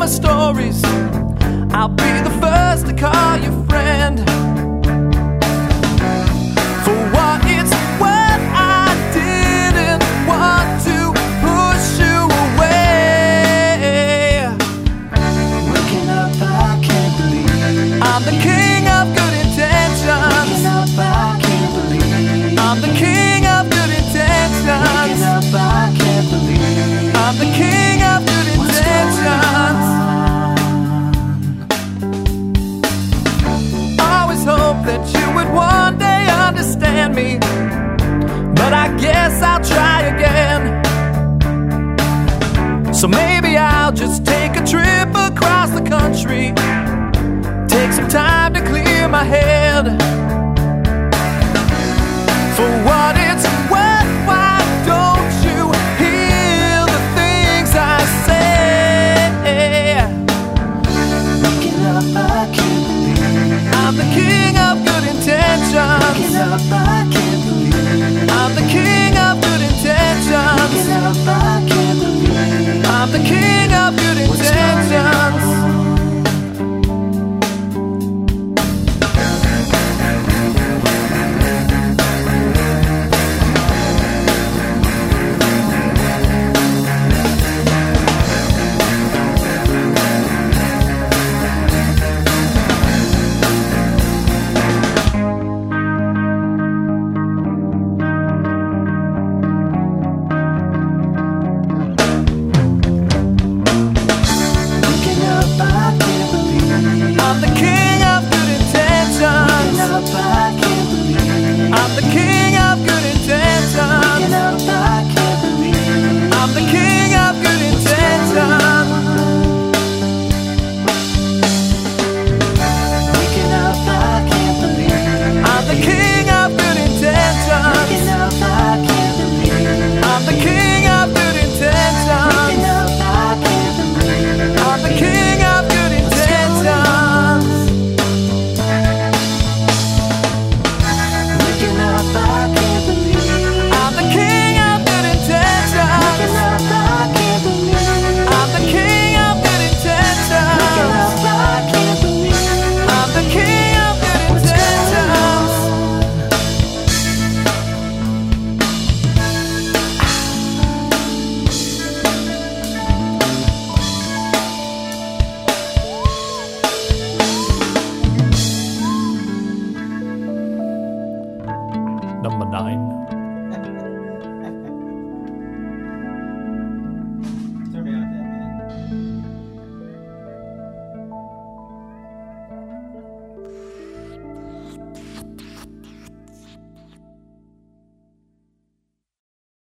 my stories, I'll be the first to call you friend. For what it's worth, I didn't want to push you away. Waking up, I can't believe I'm the king of good intentions. Waking up, I can't believe I'm the king of good intentions. Waking up, I can't believe I'm the king of good intentions. Always hope that you would one day understand me, but I guess I'll try again. So maybe I'll just take a trip across the country, take some time to clear my head. For what it's worth, why don't you hear the things I say? Waking up, I can't believe I'm the king of good intentions. Waking up, I can't believe I'm the king of good intentions. Waking up, I can't believe I'm the king of good intentions. I'm the king of good intentions. I'm the king of good intentions. I'm the king of good intentions. I'm the king of good intentions. I'm the king of good intentions. I'm the king of good intentions. I'm the king of good intentions. I'm the king of good intentions. I'm the king of good intentions. Number 9.